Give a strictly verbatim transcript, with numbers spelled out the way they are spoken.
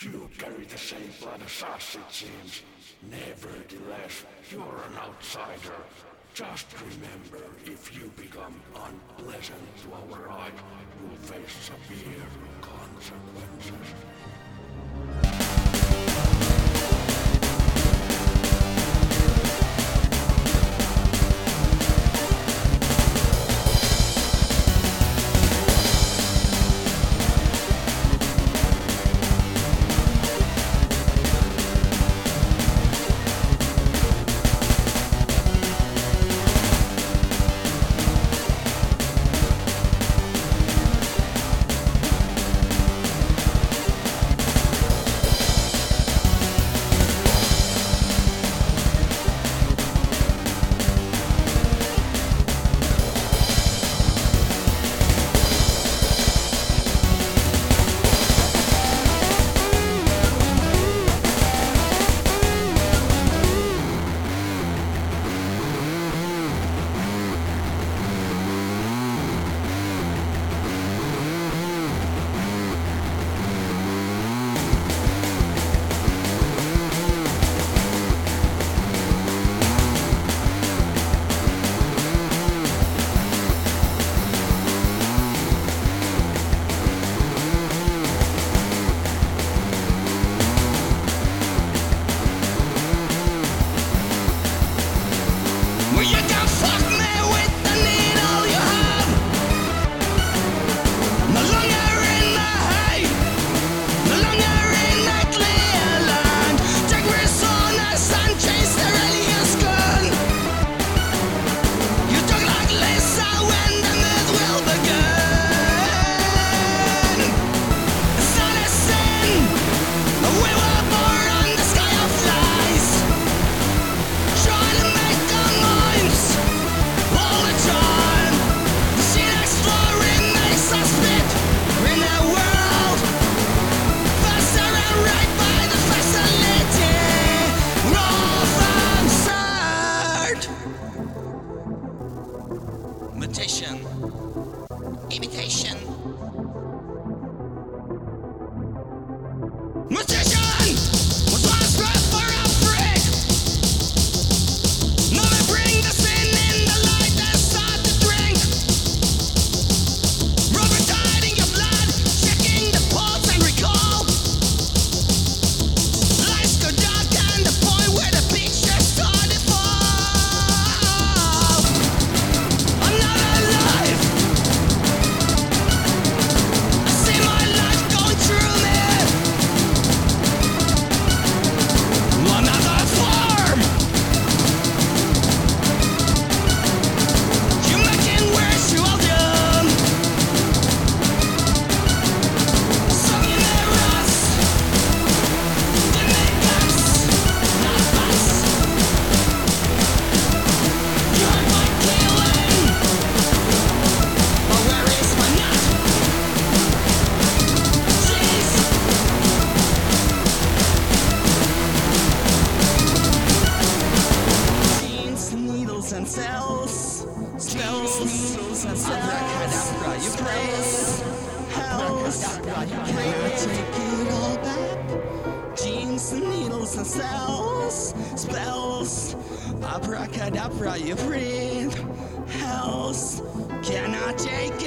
You carry the same blood as us, it seems. Nevertheless, you're an outsider. Just remember, if you become unpleasant to our eye, you'll face severe consequences. Imitation. Imitation. Magician was once bred for a freak. Now they bring the sin in the light and start to drink. Rubber tied in your blood, checking the pulse and recall. Lights go dark and the point where the picture started fall. And cells, spells, needles and cells. Abracadabra, you praise. Hells, you pray. Take it all back. Genes and needles and cells, spells. Abracadabra, you breathe. Hells, cannot take